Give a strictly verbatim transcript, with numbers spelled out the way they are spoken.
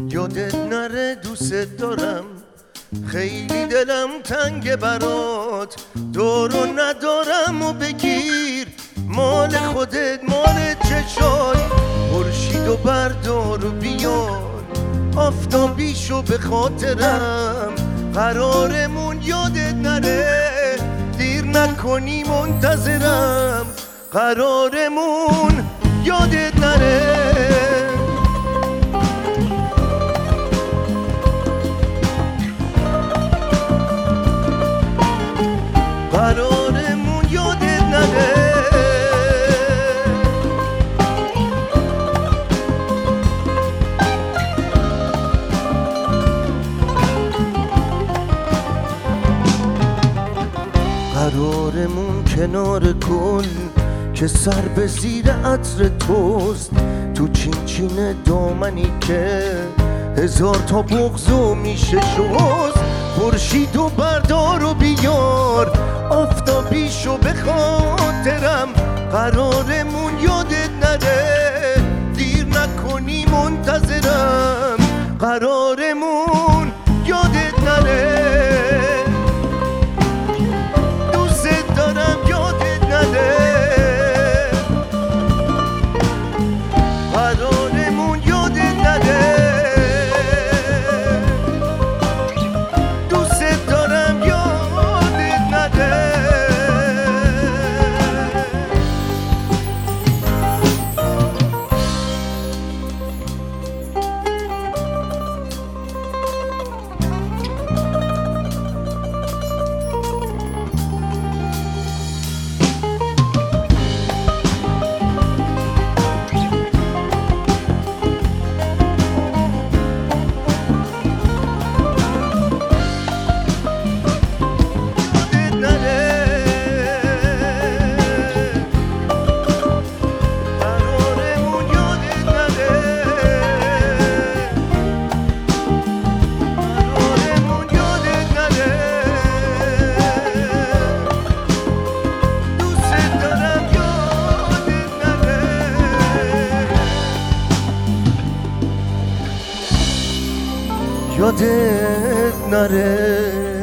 یادت نره دوست دارم، خیلی دلم تنگ برات، دورو ندارم و بگیر مال خودت مال چشات. خورشید و بردار و بیار آفتابیشو به خاطرم، قرارمون یادت نره دیر نکنی منتظرم، قرارمون یادت نره. قرارمون یادت نره. قرارمون کنار گل که سر به زیر عطر توست، تو چین چین دامنی که هزار تا بغضو میشه شست. خورشید و بردار و بیار آفتابیشو به خاطرم، قرارمون یادت نره دیر نکنی منتظرم، قرارمون یادت نره. دوست دارم یادت نره، قرارمون یادت نره. یادت نره.